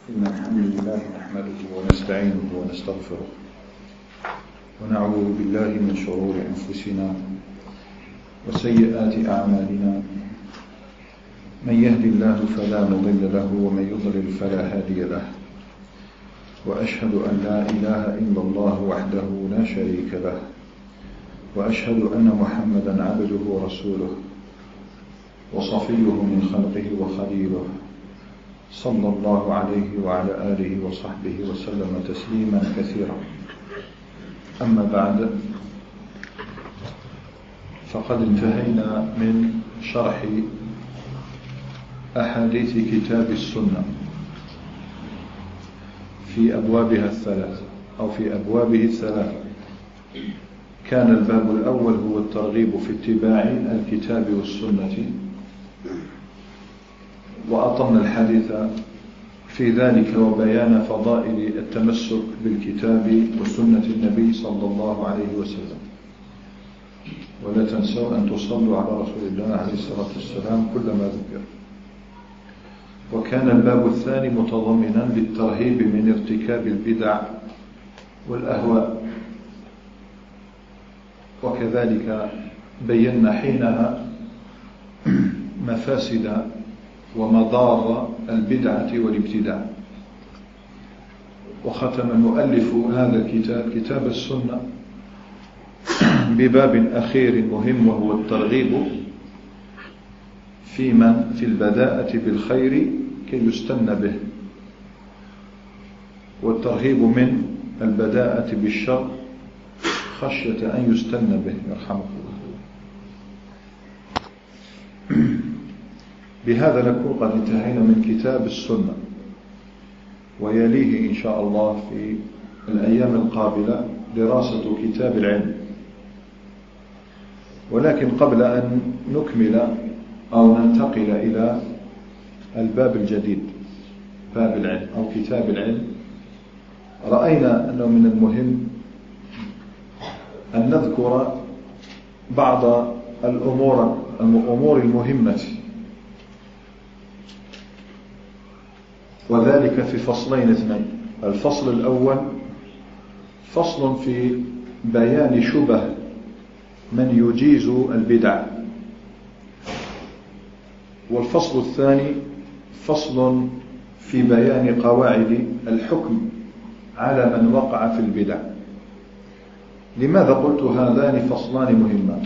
إن الحمد لله نحمده ونستعينه ونستغفره ونعوذ بالله من شرور أنفسنا وسيئات أعمالنا. من يهد الله فلا مضل له ومن يضلل فلا هادي له، وأشهد أن لا إله إلا الله وحده لا شريك له، وأشهد أن محمدا عبده ورسوله وصفيه من خلقه وخليله، صلى الله عليه وعلى آله وصحبه وسلم تسليما كثيرا. أما بعد، فقد انتهينا من شرح أحاديث كتاب السنة في أبوابها الثلاث أو في أبوابه الثلاث. كان الباب الأول هو الترغيب في اتباع الكتاب والسنة، وأطلنا الحديث في ذلك وبيان فضائل التمسك بالكتاب وسنة النبي صلى الله عليه وسلم. ولا تنسوا أن تصلوا على رسول الله عليه الصلاة والسلام كلما ذكر. وكان الباب الثاني متضمنا للترهيب من ارتكاب البدع والأهواء، وكذلك بينا حينها مفاسد ومضار البدعة والابتداع. وختم المؤلف هذا الكتاب كتاب السنة بباب أخير مهم، وهو الترغيب في البداءة بالخير كي يستن به، والترهيب من البداءة بالشر خشية أن يستن به، يرحمه الله. بهذا نكون قد انتهينا من كتاب السنة، ويليه إن شاء الله في الأيام القابلة دراسة كتاب العلم. ولكن قبل أن نكمل أو ننتقل إلى الباب الجديد، باب العلم أو كتاب العلم، رأينا أنه من المهم أن نذكر بعض الأمور المهمة، وذلك في فصلين اثنين. الفصل الأول فصل في بيان شبه من يجيز البدع، والفصل الثاني فصل في بيان قواعد الحكم على من وقع في البدع. لماذا قلت هذان فصلان مهمان؟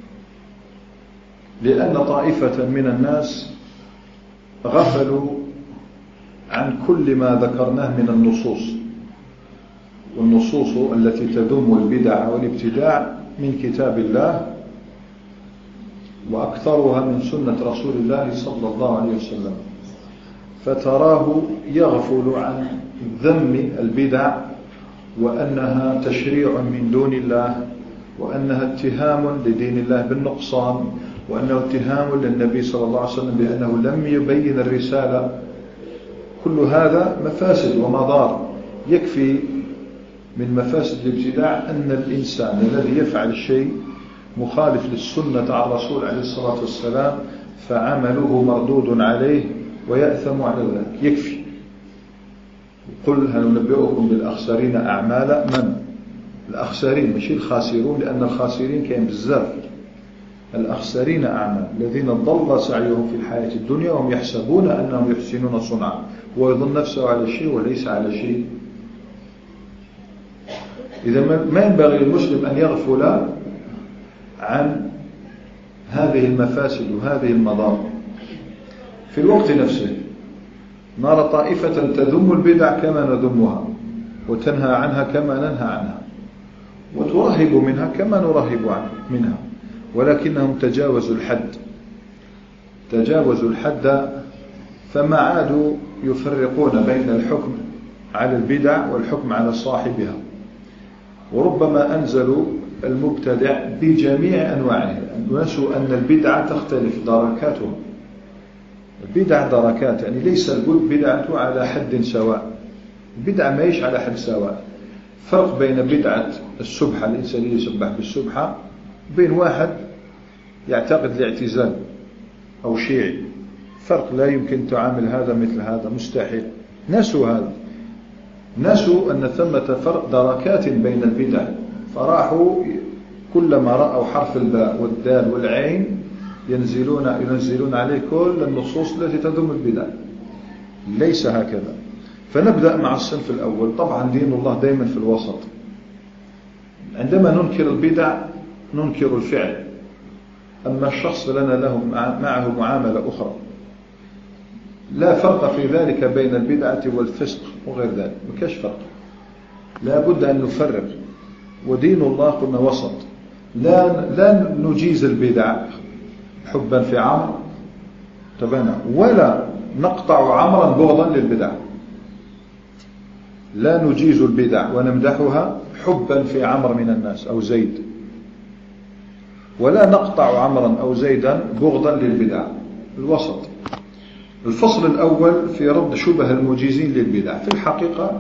لأن طائفة من الناس غفلوا عن كل ما ذكرناه من والنصوص التي تذم البدع والابتداع من كتاب الله، وأكثرها من سنة رسول الله صلى الله عليه وسلم. فتراه يغفل عن ذم البدع، وأنها تشريع من دون الله، وأنها اتهام لدين الله بالنقصان، وأنه اتهام للنبي صلى الله عليه وسلم بأنه لم يبين الرسالة. كل هذا مفاسد ومضار. يكفي من مفاسد الابتداع أن الإنسان الذي يفعل الشيء مخالف للسنة على الرسول عليه الصلاة والسلام فعمله مردود عليه ويأثم على ذلك. يكفي. قل هل ننبئكم بالأخسرين أعمالا؟ من الأخسرين؟ مش الخاسرون، لأن الخاسرين كان بزاف. الأخسرين أعمال الذين ضل سعيهم في الحياة الدنيا وهم يحسبون أنهم يحسنون صنعا، ويظن نفسه على شيء وليس على شيء. إذا ما ينبغي للمسلم أن يغفل عن هذه المفاسد وهذه المضار. في الوقت نفسه نرى طائفة تذم البدع كما نذمها، وتنهى عنها كما ننهى عنها، وترهب منها كما نرهب منها، ولكنهم تجاوزوا الحد، فما عادوا يفرقون بين الحكم على البدع والحكم على صاحبها. وربما أنزلوا المبتدع بجميع أنواعه، ونسوا أن البدعة تختلف دركاتها. البدع دركات، يعني ليس البدعة على حد سواء. البدعة ما يش على حد سواء. فرق بين بدعة السبحة، الإنسان يسبح بالسبحة، بين واحد يعتقد الاعتزال أو شيعي. فرق، لا يمكن تعامل هذا مثل هذا، مستحيل. نسوا هذا، نسوا أن ثمة فرق دركات بين البدع، فراحوا كلما رأوا حرف الباء والدال والعين ينزلون عليه كل النصوص التي تذم البدع. ليس هكذا. فنبدأ مع الصنف الأول. طبعا دين الله دائما في الوسط. عندما ننكر البدع ننكر الفعل، أما الشخص لنا له معه معاملة أخرى. لا فرق في ذلك بين البدعة والفسق وغير ذلك، ما كاش فرق، لا بد أن نفرق. ودين الله قلنا وسط، لا نجيز البدع حبا في عمرو تبانا، ولا نقطع عمرا بغضا للبدع. لا نجيز البدع ونمدحها حبا في عمرو من الناس أو زيد، ولا نقطع عمرا أو زيدا بغضا للبدع. الوسط. الفصل الأول في رد شبه المجيزين للبدع. في الحقيقة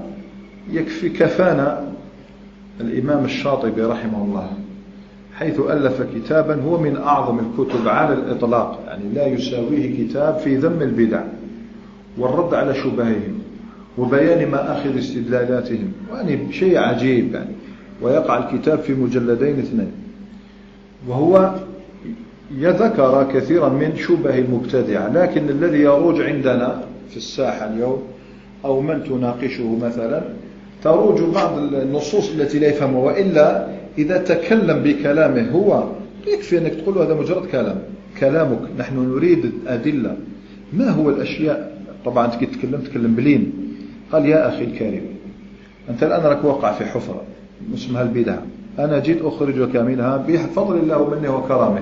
كفانا الإمام الشاطبي رحمه الله، حيث ألف كتابا هو من أعظم الكتب على الإطلاق، يعني لا يساويه كتاب في ذم البدع والرد على شبههم وبيان مآخذ استدلالاتهم، يعني شيء عجيب يعني. ويقع الكتاب في مجلدين 2، وهو يذكر كثيرا من شبه المبتدعة. لكن الذي يروج عندنا في الساحة اليوم أو من تناقشه مثلا تروج بعض النصوص التي لا يفهمها، وإلا إذا تكلم بكلامه هو يكفي أنك تقول هذا مجرد كلامك، نحن نريد أدلة. ما هو الأشياء؟ طبعا أنت تكلم بلين. قال يا أخي الكريم، أنت الآن راك واقع في حفرة اسمها البدع، أنا جيت أخرجك منها بفضل الله ومنه وكرامه،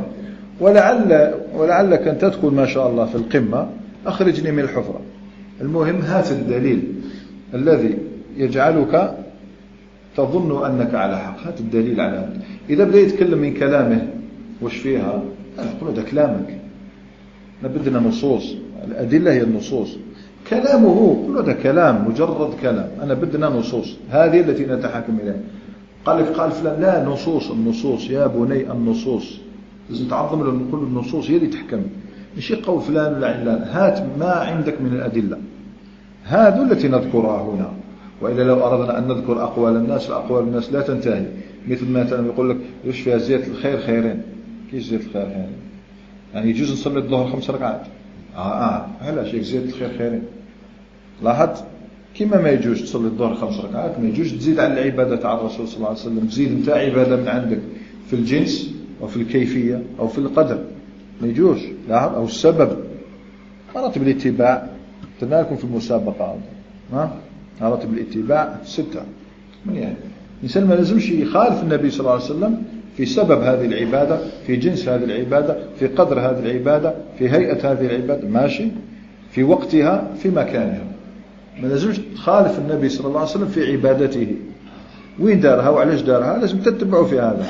ولعلك أن تدخل ما شاء الله في القمة، أخرجني من الحفرة. المهم هات الدليل الذي يجعلك تظن أنك على حق، هات الدليل على هذا. إذا بدأ يتكلم من كلامه وش فيها، أقول هذا كلامك، بدنا نصوص، الأدلة هي النصوص. كلامه كله هذا كلام، مجرد كلام، أنا بدنا نصوص، هذه التي نتحاكم إليها. قال فلان لا، النصوص يا بني، النصوص لازم تعظم له، كل النصوص هي اللي تحكم، مش قول فلان ولا علان. هات ما عندك من الأدلة، هذه التي نذكرها هنا. وإلا لو أردنا أن نذكر أقوال الناس، فأقوال الناس لا تنتهي. مثل ما يقول لك يش فيها زيادة الخير خيرين، كيش زيادة الخير خيرين؟ يعني يجوز نصلي الظهر 5 ركعات، هلا شيء زيادة الخير خيرين. لاحظت كما ما يجوز تصلي الظهر 5 ركعات، ما يجوز تزيد على العبادة على الرسول صلى الله عليه وسلم، تزيد انت عبادة من عندك في الجنس أو في الكيفية أو في القدر، ما يجوز. لاحظ. أو السبب، مراتب الاتباع قلنا لكم في المسابقة، مراتب الاتباع 6 من يعني. الإنسان ما لازمش يخالف النبي صلى الله عليه وسلم في سبب هذه العبادة، في جنس هذه العبادة، في قدر هذه العبادة، في هيئة هذه العبادة، ماشي، في وقتها، في مكانها. ما لازمش تخالف النبي صلى الله عليه وسلم في عبادته، وين دارها وعلاش دارها، لازم تتبعوا في هذا.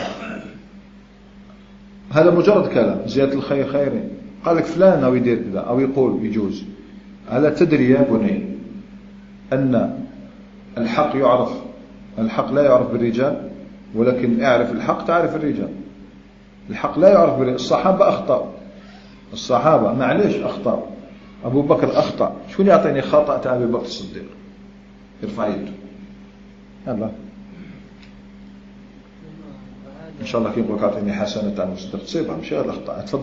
هذا مجرد كلام، زيادة الخير خيرين. قال لك فلان أو يدير كذا أو يقول يجوز. ألا تدري يا بني أن الحق لا يعرف بالرجال، ولكن اعرف الحق تعرف الرجال. الحق لا يعرف بالرجال. الصحابة أخطأوا، الصحابة معليش أخطأوا. أبو بكر أخطأ، شكون يعطيني خطأ تاع أبي بكر الصديق؟ يرفع يده. يلا إن شاء الله كي نقولك أعطيني حسنة تاع الصديق تصيبها، مش غير الأخطاء. تفضل.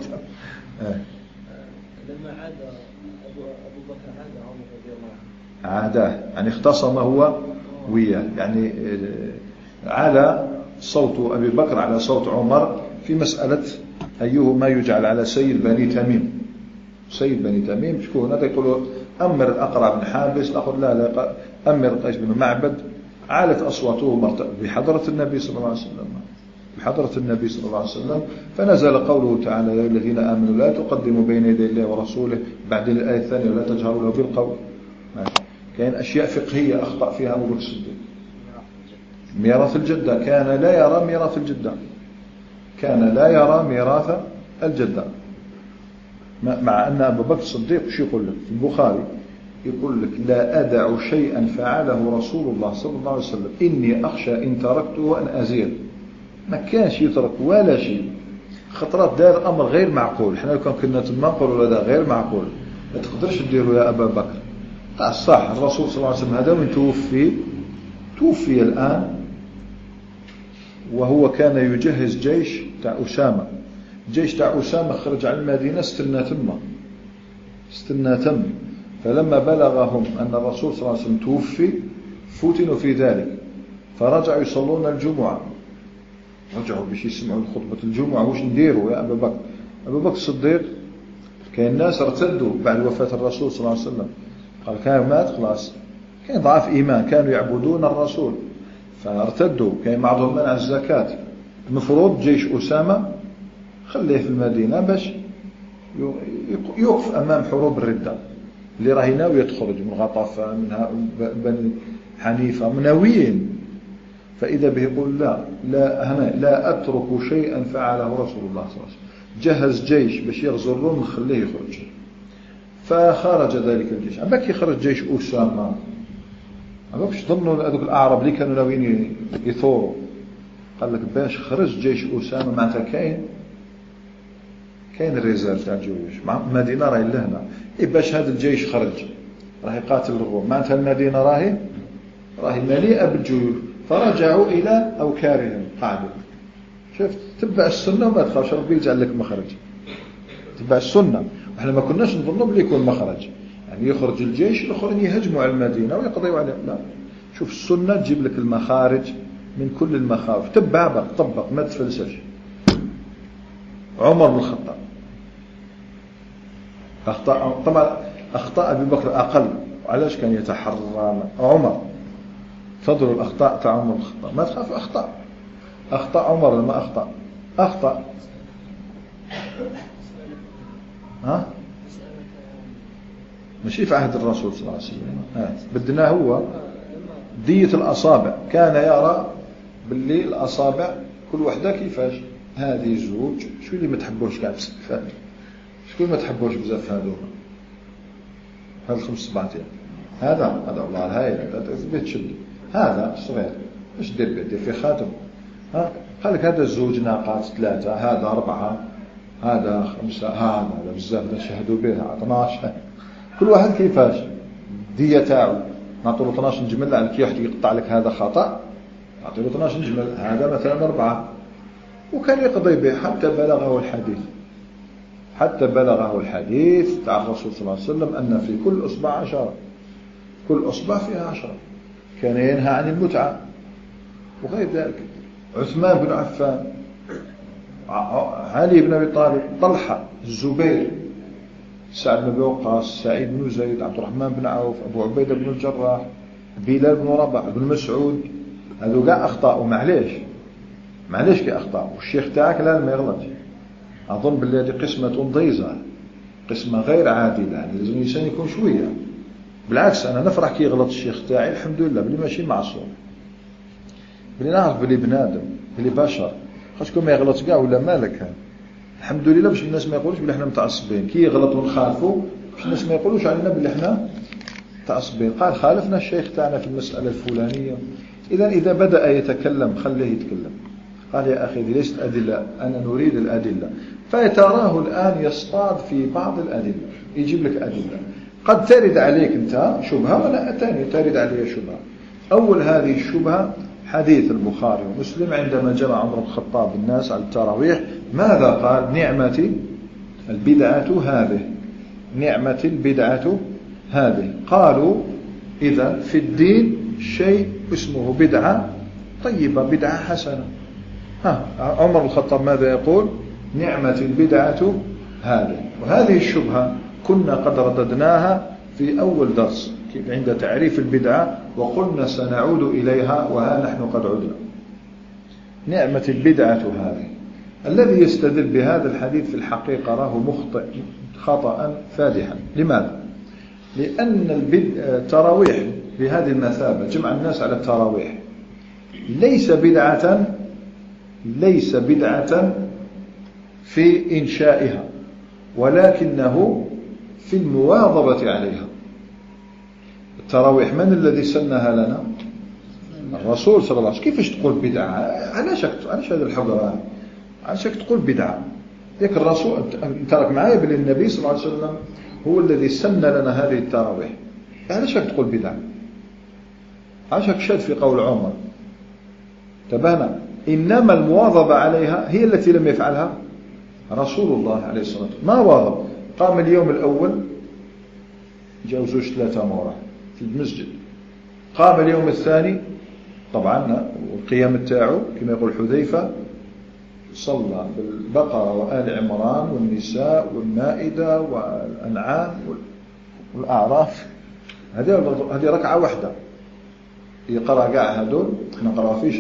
لما عاد أبو بكر عاد عمر رضي الله عنه، عاداه يعني اختصم هو وياه، يعني على صوت أبي بكر على صوت عمر في مسألة أيهما يجعل على سيد بني تميم. سيد بني تميم شكون هذا؟ يقولوا أمر الأقرع بن حابس، الآخر لا أمر قيس بن معبد. عالت أصواتهم بحضرة النبي صلى الله عليه وسلم، بحضرة النبي صلى الله عليه وسلم. فنزل قوله تعالى يا الذين آمنوا لا تقدموا بين يدي الله ورسوله، بعد الآية الثانية ولا تجهروا له بالقول. كان أشياء فقهية أخطأ فيها أبو بكر الصديق. ميراث الجدة، كان لا يرى ميراث الجدة، كان لا يرى ميراث الجدة. مع أن أبو بكر الصديق شو يقول لك في البخاري؟ يقول لك لا أدع شيئا فعله رسول الله صلى الله عليه وسلم إني أخشى إن تركته أن أزيل. ما كانش يترك ولا شيء. خطرات دار أمر غير معقول، احنا لو كنا نقولوا هذا غير معقول، ما تقدرش تديره يا أبا بكر. صح. الرسول صلى الله عليه وسلم هذا من توفي الآن، وهو كان يجهز جيش تاع أسامة. الجيش تاع أسامة خرج على المدينة ستنا تم. فلما بلغهم أن الرسول صلى الله عليه وسلم توفي فتنوا في ذلك، فرجعوا يصلون الجمعة. رجعوا باش يسمعوا خطبة الجمعة. واش نديروا يا أبا بكر؟ أبا بكر الصديق كاين ناس ارتدوا بعد وفاة الرسول صلى الله عليه وسلم، قال كان مات خلاص، كان ضعف إيمان، كانوا يعبدون الرسول فارتدوا. كان بعضهم منع الزكاة. المفروض جيش أسامة خليه في المدينة باش يوقف أمام حروب الردة اللي راهي ناوية تخرج من غطفان، من بني حنيفة، مناويين. فإذا به يقول لا أترك شيئا فعله رسول الله صلى الله عليه وسلم. جهز جيش باش يغزو الروم نخليه يخرج. فخرج ذلك الجيش. عباك يخرج جيش أسامة، عباكش ظنوا هذوك الأعراب اللي كانوا ناويين يثوروا. قال لك باش خرج جيش أسامة معناتها كاين الريزيرف تاع الجيوش، المدينة راهي لهنا. باش هذا الجيش خرج راهي يقاتل الروم، معناتها المدينة راهي مليئة بالجيوش. فرجعوا إلى أوكارهم قاعدوا. شفت؟ تبع السنة وما تخافش، ربي يجعل لك مخرج. تبع السنة. احنا ما كناش نظنوا بلي يكون مخرج، يعني يخرج الجيش الآخرين يهجموا على المدينة ويقضيوا عليها. لا، شوف السنة تجيب لك المخارج من كل المخاوف. تبع بقى، طبق، ما تفلسفش. عمر بن الخطاب أخطأ. طبعا أخطاء أبي بكر أقل. علاش كان يتحرى عمر؟ فضلوا الأخطاء تاع عمر بن الخطاب. ما تخاف أخطأ عمر لما أخطأ. ها؟ ماشي في عهد الرسول صلى الله عليه وسلم. بدنا هو دية الأصابع. كان يرى باللي الأصابع كل وحدة كيفاش. هذه زوج. شو اللي ما تحبوش كاع بزاف؟ شكون ما تحبوش بزاف هذا 5 سبعتين. هذا والله هاي تبي تشد. هذا صغير ايش دير في خاتم. قال لك هذا الزوج ناقات 3، هذا 4، هذا 5، هذا بزاف نشهدوا به 12. كل واحد كيفاش دية تاعو. نعطوا له 12 جمل على كي واحد يقطع لك هذا خطأ، نعطوا له 12 جمل. هذا مثلا 4. وكان يقضي به حتى بلغه الحديث تاع الرسول صلى الله عليه وسلم أن في كل أصبع 10، كل أصبع فيها 10. كان ينهى عن المتعة وغير ذلك. عثمان بن عفان، علي بن أبي طالب، طلحة، الزبير، سعد بن أبي وقاص، سعيد بن زيد، عبد الرحمن بن عوف، أبو عبيدة بن الجراح، بلال بن رباح، بن مسعود. هذو كاع أخطاء. معليش كي أخطاء. والشيخ تاعك لا ما يغلط. أظن بالله هذه قسمة ضيزة، قسمة غير عادلة. يعني لازم الإنسان يكون شوية. بالعكس أنا نفرح كي يغلط الشيخ تاعي، الحمد لله بلي ماشي معصوم، بلي نعرف بلي بنادم، بلي بشر. خاصكم ما يغلط كاع ولا مالك هذا. الحمد لله باش الناس ما يقولوش بلي احنا متعصبين. كي يغلط ونخالفوا باش الناس ما يقولوش علينا بلي احنا متعصبين. قال خالفنا الشيخ تاعنا في المسألة الفلانية، إذا بدأ يتكلم خليه يتكلم. قال يا أخي دي ليست أدلة، أنا نريد الأدلة. فتراه الآن يصطاد في بعض الأدلة، يجيب لك أدلة قد ترد عليك أنت شبهة، ولا أتاني ترد علي شبهة. أول هذه الشبهة حديث البخاري ومسلم عندما جمع عمر بن الخطاب الناس على التراويح. ماذا قال؟ نعمة البدعة هذه، نعمة البدعة هذه. قالوا إذا في الدين شيء اسمه بدعة طيبة، بدعة حسنة. عمر بن الخطاب ماذا يقول؟ نعمة البدعة هذه. وهذه الشبهة كنا قد رددناها في أول درس عند تعريف البدعة، وقلنا سنعود إليها، وها نحن قد عدنا. نعمة البدعة هذه. الذي يستدل بهذا الحديث في الحقيقة راه مخطئ خطأ فادحا. لماذا؟ لأن التراويح بهذه المثابة، جمع الناس على التراويح، ليس بدعة في إنشائها، ولكنه في المواظبة عليها. التراويح من الذي سنها لنا؟ الرسول صلى الله عليه وسلم. كيفاش تقول بدعة؟ علاش هذا الحجر؟ علاش تقول بدعة؟ ياك الرسول انت راك معايا بلي النبي صلى الله عليه وسلم هو الذي سن لنا هذه التراويح. علاش راك تقول بدعة؟ علاش راك شاد في قول عمر؟ تبانا إنما المواظبة عليها هي التي لم يفعلها رسول الله عليه الصلاة والسلام. ما واظب، قام اليوم الأول جاء 2-3 مرات في المسجد، قام اليوم الثاني طبعا القيام تاعو كما يقول حذيفة صلى بالبقرة وآل عمران والنساء والمائدة والأنعام والأعراف، هذه ركعة واحدة يقرأ قاع هذول، احنا نقرأ في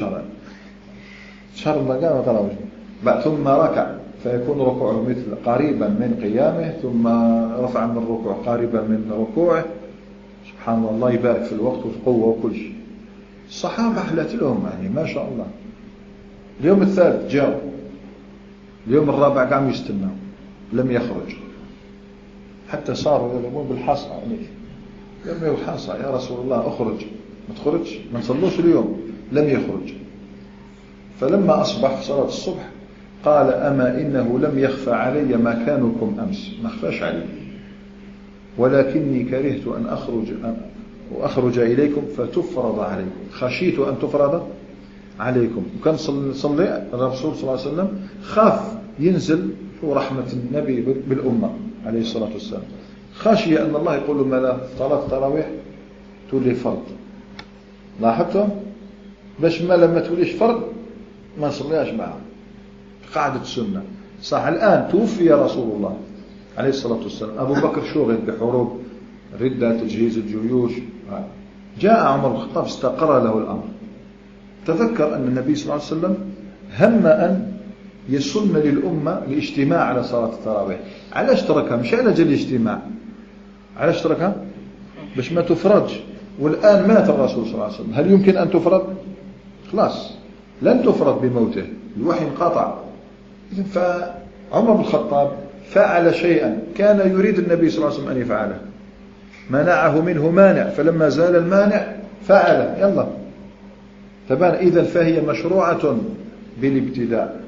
شهر ما قام نقرأ بعد ثم ركع فيكون ركوعه مثل قريبا من قيامه، ثم رفع من الركوع قريبا من ركوعه. سبحان الله يبارك في الوقت وفي القوة وكل شيء. الصحابة حلت لهم يعني ما شاء الله. اليوم الثالث جاءوا، اليوم الرابع قام يستنى لم يخرج حتى صاروا يضربون بالحصى عليه، يرموا الحصى يا رسول الله اخرج، ما تخرج ما نصلوش اليوم. لم يخرج. فلما أصبح في صلاة الصبح قال أما إنه لم يخفى علي مكانكم أمس، ما خفاش علي، ولكني كرهت أن أخرج إليكم فتفرض عليكم، خشيت أن تفرض عليكم. وكان صلي الرسول صلى الله عليه وسلم خاف ينزل رحمة النبي بالأمة عليه الصلاة والسلام، خشي أن الله يقول له ماذا صلاة التراويح تولي فرض. لاحظتم باش ما لما توليش فرض ما نصليهاش معه، قاعدة السنة. صح الآن توفي رسول الله عليه الصلاة والسلام، أبو بكر شغل بحروب ردة تجهيز الجيوش، جاء عمر بن الخطاب استقر له الأمر، تذكر أن النبي صلى الله عليه وسلم هم أن يسن للأمة الاجتماع على صلاة التراويح. علاش تركها؟ مش على جل الاجتماع، علاش تركها؟ باش ما تفرضش. والآن مات الرسول صلى الله عليه وسلم، هل يمكن أن تفرض؟ خلاص لن تفرض بموته، الوحي انقطع. فعمر بن الخطاب فعل شيئا كان يريد النبي صلى الله عليه وسلم أن يفعله، منعه منه مانع، فلما زال المانع فعله. يلا تبان إذن فهي مشروعة بالابتداء،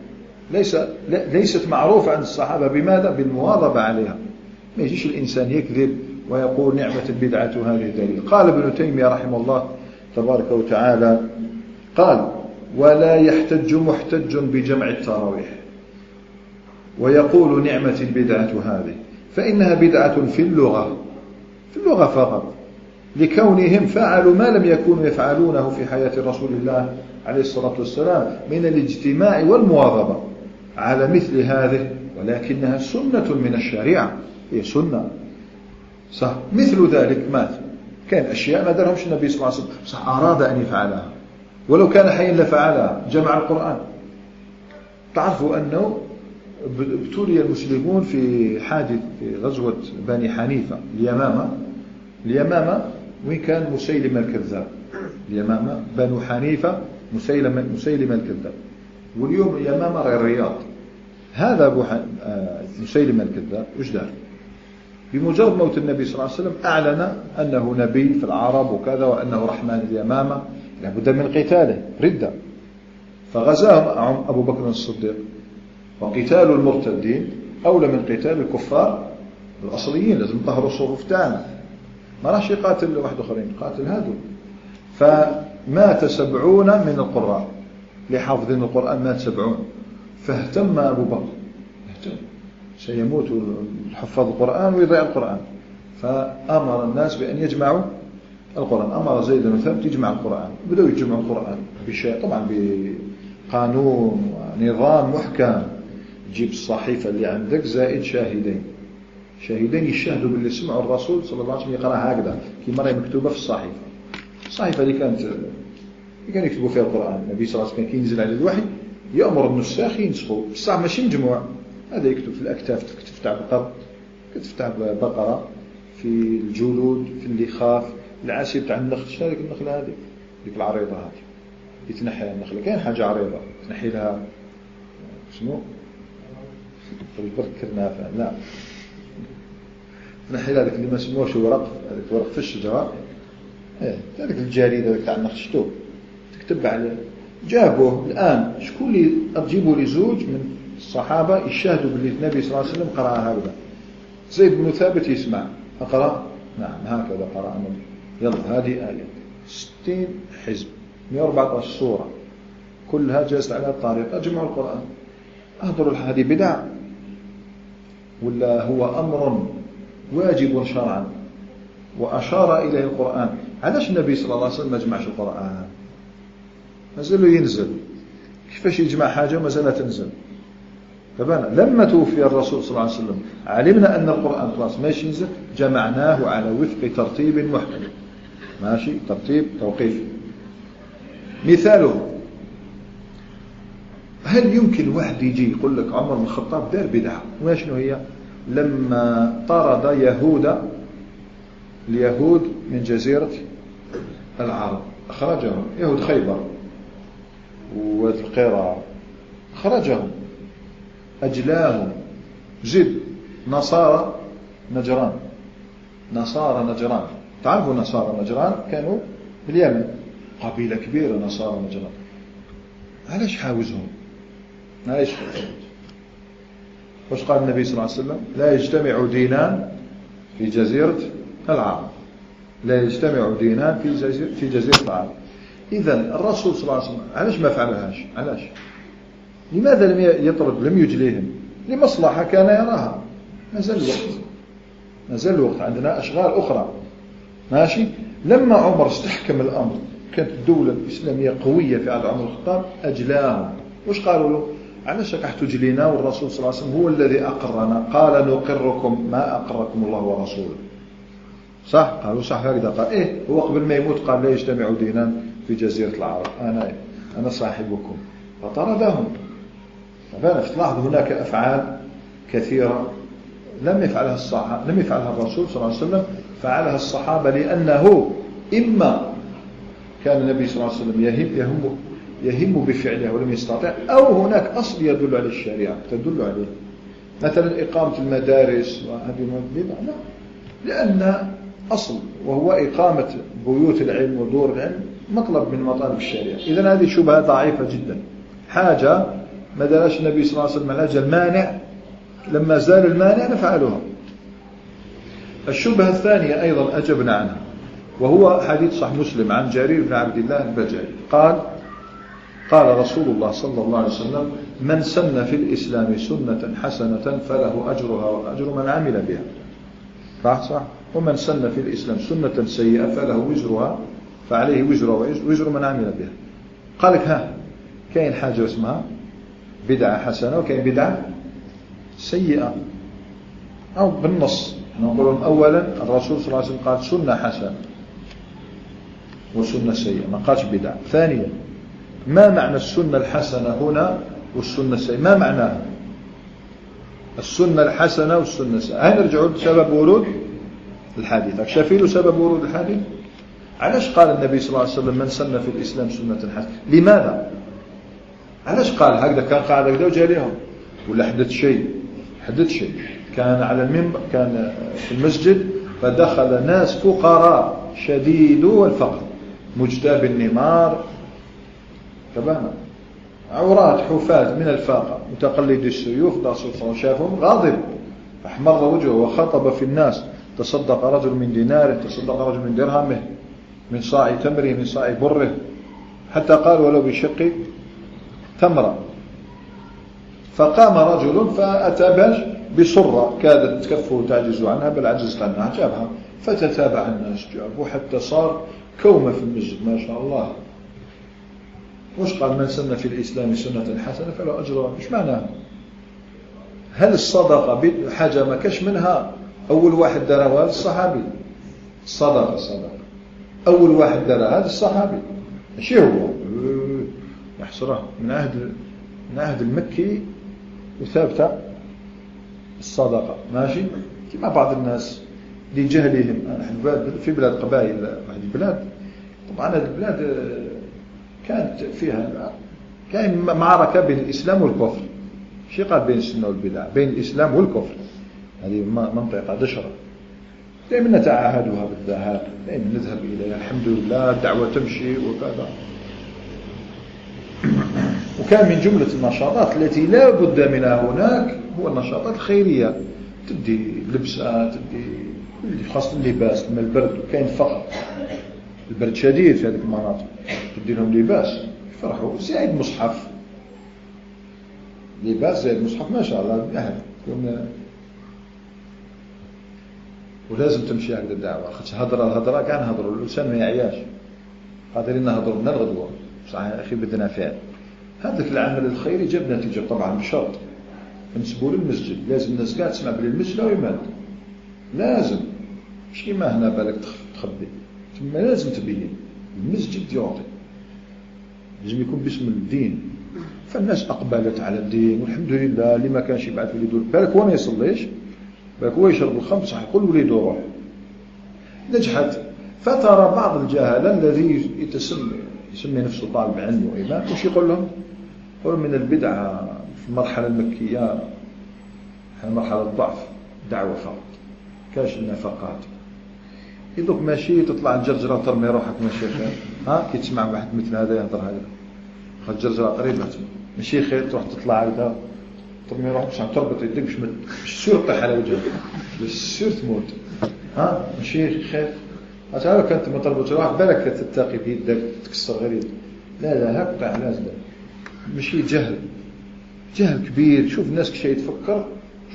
ليست معروفة عند الصحابة. بماذا؟ بالمواظبة عليها. ما يجيش الإنسان يكذب ويقول نعمة البدعة هذه دليل. قال ابن تيمية رحمه الله تبارك وتعالى قال ولا يحتج محتج بجمع التراويح ويقول نعمة البدعة هذه، فإنها بدعة في اللغة فقط، لكونهم فعلوا ما لم يكونوا يفعلونه في حياة رسول الله عليه الصلاة والسلام من الاجتماع والمواظبة على مثل هذه، ولكنها سنة من الشريعة، هي سنة صح. مثل ذلك ماذا؟ كان أشياء ما درهمش النبي صلى الله عليه وسلم، صح أراد أن يفعلها، ولو كان حيا لفعلها. جمع القرآن، تعرفوا أنه ابتلي المسلمون في حادث في غزوة بني حنيفة اليمامة وين كان مسيلمة الكذاب. اليمامة بنو حنيفة مسيلمة الكذاب، واليوم اليمامة غير الرياض. هذا مسيلمة الكذاب وش دار؟ بمجرد موت النبي صلى الله عليه وسلم أعلن أنه نبي في العرب وكذا، وأنه رحمن اليمامة، لابد من قتاله ردة. فغزاهم أبو بكر الصديق، وقتال المرتدين أولى من قتال الكفار الأصليين. لازم نطهروا الصفوف تاعنا، ما راح يقاتل واحد آخرين، قاتل هذول. فمات 70 من القراء لحافظين القرآن، مات 70. فاهتم أبو بكر، سيموت حفظ القرآن ويضيع القرآن، فأمر الناس بأن يجمعوا القرآن. أمر زيد بن ثابت يجمع القرآن، بدأوا يجمعوا القرآن طبعا بقانون ونظام محكم. تجيب الصحيفة اللي عندك زائد شاهدين يشاهدوا باللي سمعوا الرسول صلى الله عليه وسلم يقرأ هكذا كما هي مكتوبة في الصحيفة اللي كان يكتبوا فيها القرآن. النبي صلى الله عليه وسلم كان ينزل على الوحي يأمر النساخ ينسخوا، بصح ماشي مجموع، هذا يكتب في الأكتاف، تكتب تاع بقر، كتب تاع بقرة، في الجلود، في اللخاف، العاسي تاع النخل. شنو هذيك النخلة هذه؟ ديك العريضة هذه يتنحي النخلة، كاين حاجة عريضة تنحي لها شنو؟ البركر لا تنحي لها ذاك اللي ما سموهش ورق، هذاك ورق في الشجرة، هذاك الجريدة هذاك تاع النخل شتو تكتب عليه. جابوه الآن شكون اللي تجيبوا لي زوج من الصحابة يشاهدوا باللي النبي صلى الله عليه وسلم قرأ هكذا. زيد بن ثابت يسمع، أقرأ؟ نعم هكذا قرأ النبي. يلا هذه آية 60 حزب 114 سورة كلها جاءت على الطريقة جمع القرآن. أهضروا هذه بدع ولا هو أمر واجب شرعا وأشار إليه القرآن؟ علاش النبي صلى الله عليه وسلم ما جمعش القرآن؟ مازال ينزل، كيفاش يجمع حاجة مازال تنزل؟ فبنا لما توفي الرسول صلى الله عليه وسلم علمنا أن القرآن خلاص ماشي ينزل، جمعناه على وفق ترتيب محكم، ماشي ترتيب توقيفي. مثاله، هل يمكن واحد يجي يقول لك عمر بن الخطاب دار بدعة؟ وشنو هي؟ لما طرد اليهود من جزيرة العرب، أخرجهم يهود خيبر والقراء، أخرجهم أجلاهم. زد نصارى نجران، تعرفوا نصارى نجران كانوا في اليمن، قبيلة كبيرة نصارى نجران. علاش حاوزهم؟ وش قال النبي صلى الله عليه وسلم؟ لا يجتمع دينان في جزيرة العرب، لا يجتمع دينان في جزيرة العرب. إذن الرسول صلى الله عليه وسلم علاش ما فعلهاش؟ علاش؟ لماذا لم يطرد، لم يجليهم؟ لمصلحة كان يراها. مازال الوقت عندنا أشغال أخرى، ماشي. لما عمر استحكم الأمر، كانت الدولة الإسلامية قوية في عهد عمر الخطاب، أجلاهم. وش قالوا له؟ علاش راح تجلينا والرسول صلى الله عليه وسلم هو الذي أقرنا؟ قال نقركم ما أقركم الله ورسوله. صح؟ قالوا صح هكذا. قال إيه، هو قبل ما يموت قال لا يجتمع دينان في جزيرة العرب، أنا صاحبكم، فطردهم. فتلاحظ هناك أفعال كثيرة لم يفعلها الرسول صلى الله عليه وسلم، فعلها الصحابة، لأنه إما كان النبي صلى الله عليه وسلم يهم بفعله ولم يستطع، أو هناك أصل يدل على الشريعة تدل عليه، مثلا إقامة المدارس وهذه البدع، لا، لأن أصل وهو إقامة بيوت العلم ودور العلم مطلب من مطالب الشريعة. إذن هذه شبهة ضعيفة جدا، حاجة ما دارش النبي صلى الله عليه وسلم علاج المانع، لما زال المانع نفعلها. الشبهة الثانية أيضا أجبنا عنها، وهو حديث صحيح مسلم عن جرير بن عبد الله البجلي قال رسول الله صلى الله عليه وسلم: من سن في الإسلام سنة حسنة فله أجرها وأجر من عمل بها. صح. ومن سن في الإسلام سنة سيئة فله وزرها، فعليه وزرها ووزر من عمل بها. قال لك كاين حاجة اسمها بدعة حسنة وكاين بدعة سيئة، أو بالنص نقول أولا الرسول صلى الله عليه وسلم قال سنة حسنة وسنة سيئة، ما قالش بدعة. ثانيا، ما معنى السنة الحسنة هنا والسنة السيئة؟ ما معناها السنة الحسنة والسنة السيئة؟ هنرجعوا لسبب ورود الحديث. شايفين سبب ورود الحديث؟ علاش قال النبي صلى الله عليه وسلم من سن في الإسلام سنة حسنة؟ لماذا؟ علاش قال هكذا؟ كان قاعد هكذا وجا لهم، ولا حدث شيء كان على المنبر، كان في المسجد، فدخل ناس فقراء شديدو الفقر، مجتاب النمار، تماما عورات حفاة من الفاقة، متقلد السيوف. الرسول صلى الله عليه وسلم شافهم غاضب، احمر وجهه وخطب في الناس: تصدق رجل من ديناره، تصدق رجل من درهمه، من صاع تمره، من صاع بره، حتى قال ولو بشق تمرة. فقام رجل فأتى بصرة كادت تكفه تعجز عنها، بل عجزت عنها، جابها، فتتابع الناس جابوا حتى صار كومة في المسجد، ما شاء الله. وش قال؟ من سن في الإسلام سنة حسنة فله أجرها. مش معناها؟ هل الصدقة حاجة ما كش منها؟ أول واحد درها هذا الصحابي. صدقة أول واحد درها هذا الصحابي، ماشي هو يحصره من عهد المكي وثابتة الصدقة، ماشي. كما بعض الناس لجهلهم في بلاد قبائل، واحد البلاد، طبعا هذه البلاد كانت فيها كان معركة بين الإسلام والكفر. شي قال بين السنة والبدع، بين الإسلام والكفر. هذه منطقة دشرة، دائما نتعاهدها بالذهاب، دائما نذهب إليها، الحمد لله الدعوة تمشي وكذا. وكان من جملة النشاطات التي لا بد منها هناك هو النشاطات الخيرية، تدي لبسة، تدي خاصة اللباس من البرد، وكاين فقر، البرد شديد في هذه المناطق، تدي لهم لباس يفرحوا، زائد مصحف، لباس زائد مصحف ما شاء الله أهل ولازم تمشي هكذا الدعوة. خاطش الهضرة كاع نهضروا، الإنسان ما يعياش قادرين نهضروا من الغدوة، بصح أخي بدنا فعل. هذاك العمل الخيري جاب نتيجة طبعا بشرط نسبوا للمسجد، لازم الناس قاعد تسمع بلي المسجد لا يمد، لازم مش كيما هنا بالك تخبي، ثم لازم تبين المسجد يعطي، لازم يكون باسم الدين. فالناس أقبلت على الدين والحمد لله. اللي ما كانش يبعث وليده، بالك هو ما يصليش، بالك هو يشرب الخمر، صح يقول وليده روح، نجحت. فترى بعض الجهلة الذي يسمي نفسه طالب علم وإمام، وش يقول لهم؟ يقول من البدعة في المرحلة المكية، مرحلة الضعف، دعوة فقط، كاش النفقات. يدوك ماشي تطلع الجرجرة وترمي روحك ماشي خير. كي تسمع واحد مثل هذا يهضر هذا، خد الجرجرة قريبة ماشي خير، تروح تطلع هكذا ترمي روحك باش تربط يدك باش سير تطيح على وجهك، باش سير تموت. ماشي خير. أصلا كانت ما تربط روحك بالك تتقي بيدك تكسر غير يدك، لا هكذا لازم. ماشي جهل كبير. شوف الناس كيش يتفكر،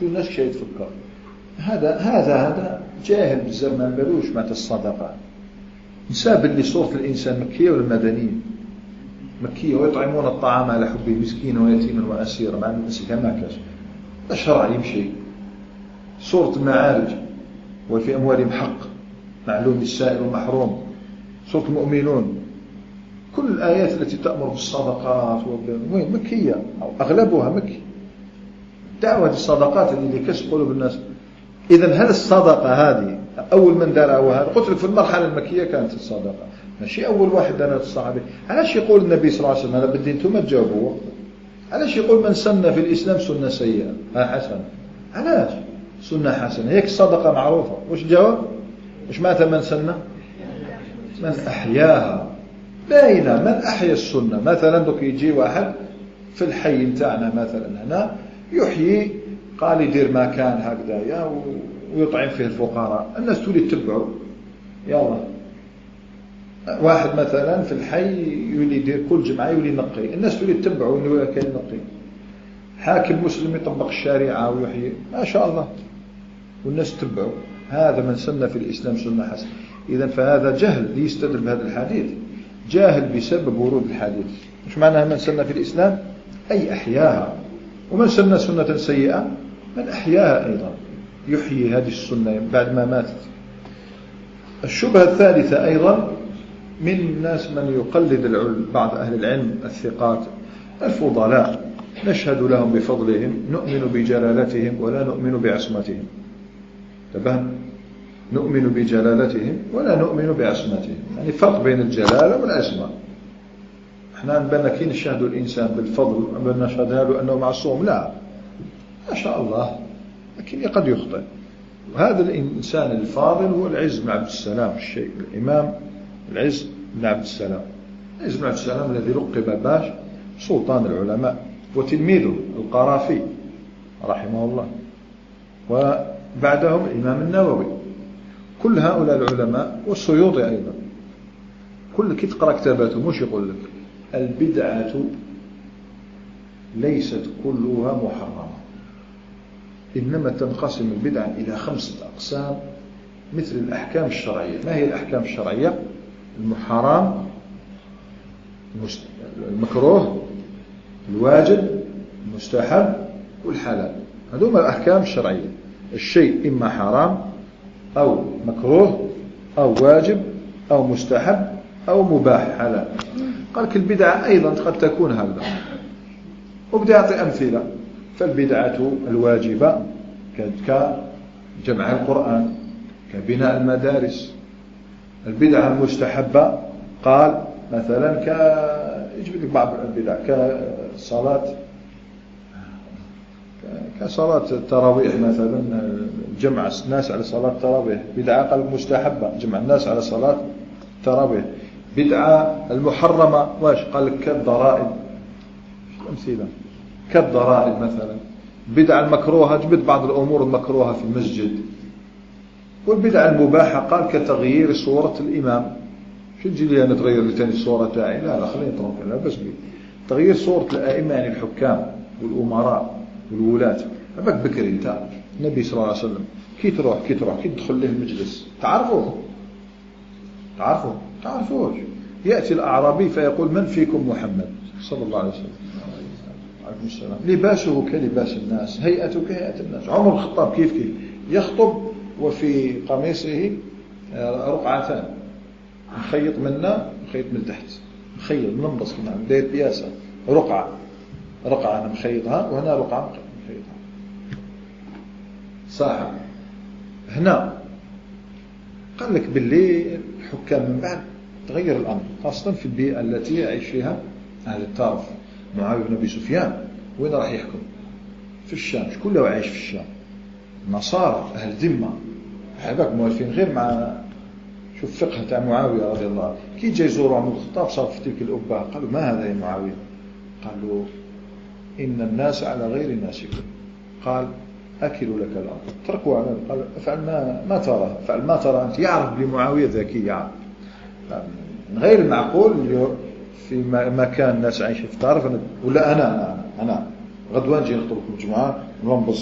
هذا جاهل بزاف، ما بالوش مع الصدقة. نساب اللي صورة الإنسان مكية ولا مدنية؟ مكية. ويطعمون الطعام على حبه مسكينا ويتيما وأسيرا، مع الناس ما كاش الشرع يمشي. صورة المعارج، وفي أموالهم حق معلوم للسائل والمحروم. صورة المؤمنون، كل الآيات التي تأمر بالصدقات مكية أو أغلبها مكي. دعوة الصدقات اللي كسب قلوب الناس. إذن هل الصدقة هذه أول من دارها وهذا؟ قلت لك في المرحلة المكية كانت الصدقة، ماشي أول واحد دارها الصحابي. علاش يقول النبي صلى الله عليه وسلم هذا بدي انتم تجاوبوا؟ علاش يقول من سن في الإسلام سنة سيئة حسنة؟ علاش سنة حسنة؟ هيك الصدقة معروفة. وش جواب؟ وش معناتها من سنة؟ من أحياها. باينة من أحيا السنة. مثلا دوك يجي واحد في الحي نتاعنا مثلا هنا يحيي، قال يدير مكان هكذا ويطعم فيه الفقراء، الناس تولي تتبعه. يلا واحد مثلا في الحي يولي يدير كل جمعة يولي ينقي، الناس تولي تتبعه انه كان ينقي. حاكم مسلم يطبق الشريعة ويحيي، ما شاء الله، والناس تتبعه. هذا من سن في الإسلام سنة حسنة. إذن فهذا جهل ليستدل بهذا الحديث، جاهل بسبب ورود الحديث. مش معناها من سن في الإسلام أي أحياها، ومن سن سنة سيئة من أحياها أيضا، يحيي هذه السنة بعد ما ماتت. الشبهة الثالثة أيضا من الناس من يقلد بعض أهل العلم الثقات الفضلاء، نشهد لهم بفضلهم، نؤمن بجلالتهم ولا نؤمن بعصمتهم. تبهن، نؤمن بجلالتهم ولا نؤمن بعصمتهم، يعني فرق بين الجلالة والعصمة. احنا نبنى كي نشهد الإنسان بالفضل نبنى نشهد له أنه معصوم، لا، ما شاء الله، لكن قد يخطئ. وهذا الإنسان الفاضل هو العز بن عبد السلام الشيخ الإمام العز بن عبد السلام. العز بن عبد السلام الذي لقب باش سلطان العلماء، وتلميذه القرافي رحمه الله، وبعدهم الإمام النووي. كل هؤلاء العلماء، والسيوطي أيضا، كل كي تقرأ كتاباته مش يقول لك البدعة ليست كلها محرمة، إنما تنقسم البدعة إلى 5 أقسام مثل الأحكام الشرعية. ما هي الأحكام الشرعية؟ المحرم، المكروه، الواجب، المستحب، والحلال. هذوما الأحكام الشرعية. الشيء إما حرام أو مكروه أو واجب أو مستحب أو مباح حلال. قال لك البدعة أيضا قد تكون هذا، وبدأ يعطي أمثلة. فالبدعة الواجبة كجمع القرآن، كبناء المدارس. البدعة المستحبة قال مثلا يجب لك بعض البدع كصلاة التراويح مثلا، جمع الناس على صلاة التراويح بدعة. قال مستحبة جمع الناس على صلاة التراويح. بدعة المحرمة واش؟ قال لك كالضرائب. أمثلة كالضرائب مثلا. بدعة المكروهة جبت بعض الأمور المكروهة في المسجد. والبدعة المباحة قال كتغيير صورة الإمام شو تجي لي أنا تغير لي تاني الصورة تاعي؟ لا خليني نترك، لا بس بي تغيير صورة الأئمة يعني الحكام والأمراء والولاة. أباك بكري أنت النبي صلى الله عليه وسلم كي تروح كي تدخل له المجلس تعرفوش يأتي الأعرابي فيقول من فيكم محمد صلى الله عليه وسلم عليكم السلام. لباسه كلباس الناس، هيئته كهيئة الناس. عمر الخطاب كيف يخطب وفي قميصه رقعتان، مخيط منا مخيط من تحت، مخيط منبص كمان داير بياسة، رقعة أنا مخيطها وهنا رقعة مخيطها صح. هنا قال لك باللي الحكام من بعد تغير الأمر، خاصة في البيئة التي يعيش فيها أهل الطرف. معاوية بن أبي سفيان وين راح يحكم؟ في الشام. شكون عايش في الشام؟ نصارى أهل ذمة، حباك موالفين غير مع شوف فقه تاع معاوية رضي الله عنه. كي جاي يزوروا عمر الخطاب صار في تلك الأبة قالوا ما هذا يا معاوية؟ قالوا إن الناس على غير ناسكم. قال أكلوا لك الأمر، تركوا على. قال افعل ما ترى، افعل ما ترى أنت. يعرف بلي معاوية ذكي، يعرف غير المعقول في مكان الناس عايشة في طرف ولا أنا غدوان جي نخطبكم جمعة ننبص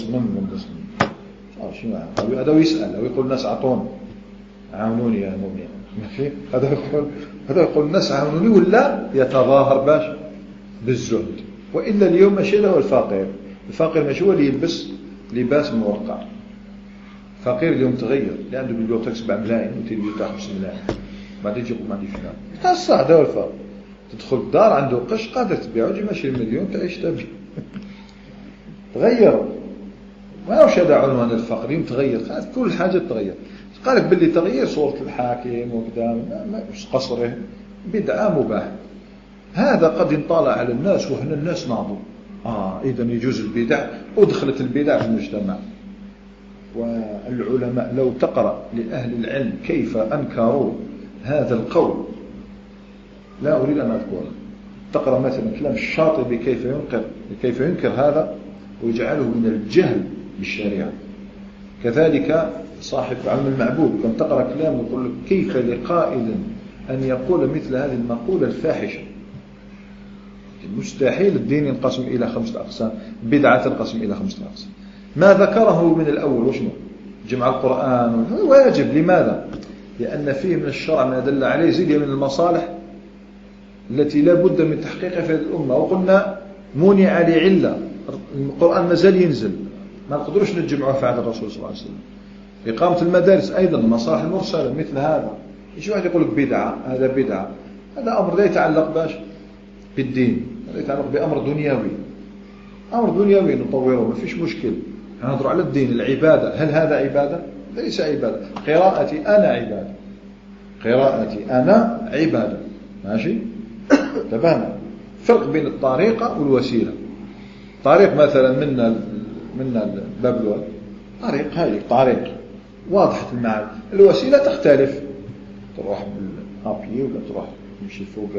شنو هذا ويسأل أو يقول الناس عطون عاونوني يا مؤمنين، ماشي هذا يقول الناس عاونوني، ولا يتظاهر باش بالزهد. وإلا اليوم ماشي له الفقير ماشي هو اللي يلبس لباس مرقع. فقير اليوم تغير اللي عنده بيبيوتك 7 ملايين وتلبي تاع 5 ملايين بعدين يجي يقول ما عندي فلان. قصة هذا هو الفرق. تدخل الدار عنده قش قادر تبيعه تجي ماشي المليون تعيش تبي. تغير. ما وش هذا عنوان الفقر؟ يوم تغير كل حاجة تغير. قالك باللي تغيير صورة الحاكم وقدام مش قصره بدعة مباح. هذا قد انطلع على الناس وهنا الناس ناضوا إذا يجوز البدع ودخلت البدع في المجتمع. والعلماء لو تقرأ لأهل العلم كيف أنكروا هذا القول، لا أريد أن أذكره. تقرأ مثلا كلام الشاطبي كيف ينكر هذا ويجعله من الجهل بالشريعة. كذلك صاحب علم المعبود كان تقرأ كلامه يقول لك كيف لقائل أن يقول مثل هذه المقولة الفاحشة. مستحيل الدين ينقسم إلى 5 أقسام، بدعة تنقسم إلى 5 أقسام. ما ذكره من الأول وشنو؟ جمع القرآن واجب. لماذا؟ لأن فيه من الشرع ما دل عليه زيد من المصالح التي لا بد من تحقيقها في هذه الأمة. وقلنا منع لعلة، القرآن مازال ينزل، ما نقدروش نجمعه في عهد الرسول صلى الله عليه وسلم. إقامة المدارس أيضا مصالح المرسلة مثل هذا. إيش واحد يقول لك بدعة؟ هذا بدعة، هذا أمر لا يتعلق باش بالدين، هذا يتعلق بأمر دنيوي. أمر دنيوي نطوره ما فيش مشكل. نهضر على الدين العبادة. هل هذا عبادة؟ ليس عبادة. قراءتي أنا عبادة، قراءتي أنا عبادة. ماشي؟ تبانا فرق بين الطريقة والوسيلة. طريق مثلا من الباب الأول طريق، هذه طريق واضحة المعالم. الوسيلة تختلف، تروح بالأبي ولا تروح تمشي فوق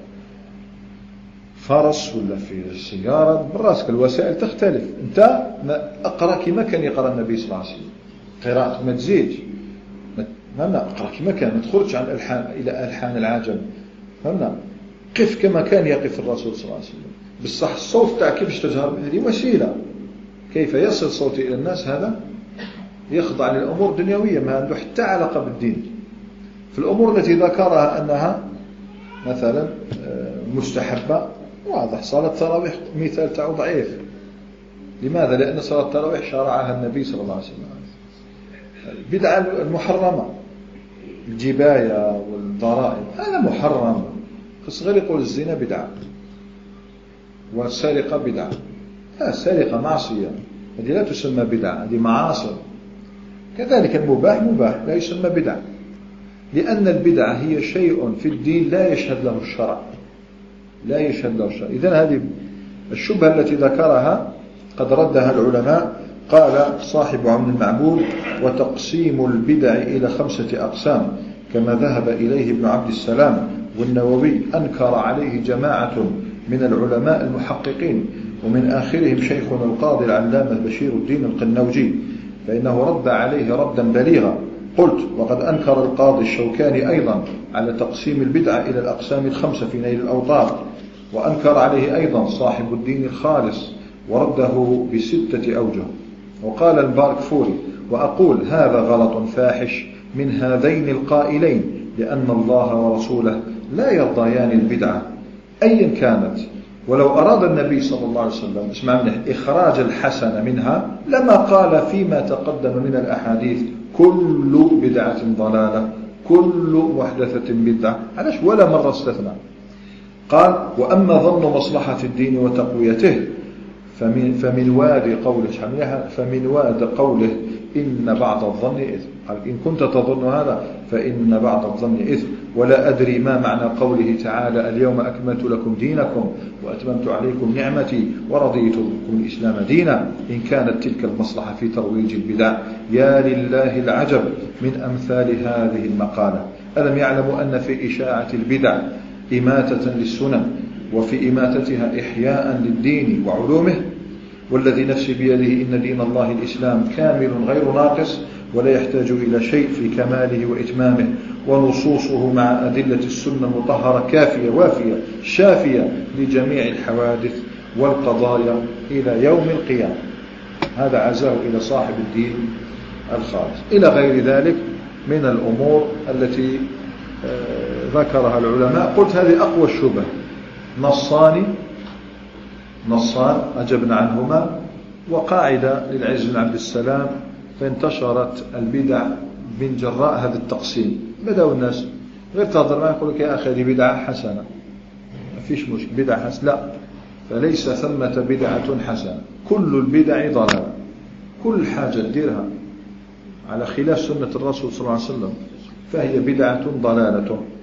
فرس ولا في السيارة براسك. الوسائل تختلف. أنت أقرأ كما كان يقرأ النبي صلى الله عليه وسلم. قراءة ما تزيدش، فهمنا؟ أقرأ كما كان، ما تخرجش عن الألحان إلى ألحان العجم. فهمنا؟ قف كما كان يقف الرسول صلى الله عليه وسلم. بالصح الصوت تاع كيفاش تجهر هذه وسيلة. كيف يصل صوتي إلى الناس هذا يخضع للأمور الدنيوية، ما عنده حتى علاقة بالدين. في الأمور التي ذكرها أنها مثلا مستحبة واضح. صلاة التراويح مثال تاعو ضعيف. لماذا؟ لأن صلاة التراويح شرعها النبي صلى الله عليه وسلم. البدعة المحرمة الجباية والضرائب هذا محرم. الصغير يقول الزنا بدعة والسرقة بدعة. لا، السرقة معصية، هذه لا تسمى بدعة، هذه معاصي. كذلك المباح مباح لا يسمى بدعة، لأن البدعة هي شيء في الدين لا يشهد له الشرع، لا يشهد له الشرع. إذن هذه الشبهة التي ذكرها قد ردها العلماء. قال صاحب عون المعبود: وتقسيم البدع إلى 5 أقسام كما ذهب إليه ابن عبد السلام، والنووي أنكر عليه جماعة من العلماء المحققين، ومن آخرهم شيخنا القاضي العلامة بشير الدين القنوجي، فإنه رد عليه ردا بليغا قلت وقد أنكر القاضي الشوكاني أيضا على تقسيم البدعة إلى الأقسام الخمسة في نيل الأوطار، وأنكر عليه أيضا صاحب الدين الخالص ورده ب6 أوجه. وقال المبارك فوري: وأقول هذا غلط فاحش من هذين القائلين، لأن الله ورسوله لا يرضيان البدعة أيا كانت، ولو أراد النبي صلى الله عليه وسلم اسمع منه إخراج الحسن منها لما قال فيما تقدم من الأحاديث كل بدعة ضلالة كل محدثة بدعة، علاش ولا مرة استثنى؟ قال: وأما ظن مصلحة الدين وتقويته فمن واد قوله إن بعض الظن إثم. قال: إن كنت تظن هذا فإن بعض الظن إثم، ولا أدري ما معنى قوله تعالى: اليوم أكملت لكم دينكم وأتممت عليكم نعمتي ورضيت لكم الإسلام دينا، إن كانت تلك المصلحة في ترويج البدع. يا لله العجب من أمثال هذه المقالة. ألم يعلموا أن في إشاعة البدع إماتة للسنن، وفي إماتتها إحياء للدين وعلومه؟ والذي نفسي بيده إن دين الله الإسلام كامل غير ناقص، ولا يحتاج إلى شيء في كماله وإتمامه، ونصوصه مع أدلة السنة المطهرة كافية وافية شافية لجميع الحوادث والقضايا إلى يوم القيامة. هذا عزاه إلى صاحب الدين الخالص، إلى غير ذلك من الأمور التي ذكرها العلماء. قلت هذه أقوى الشبه، نصان أجبنا عنهما، وقاعدة للعز بن عبد السلام، فانتشرت البدع من جراء هذا التقسيم. بدأوا الناس غير تهضر معه يقول لك يا أخي هذه بدعة حسنة، ما فيش مشكلة بدعة حسنة، لا، فليس ثمة بدعة حسنة، كل البدع ضلالة، كل حاجة تديرها على خلاف سنة الرسول صلى الله عليه وسلم فهي بدعة ضلالة.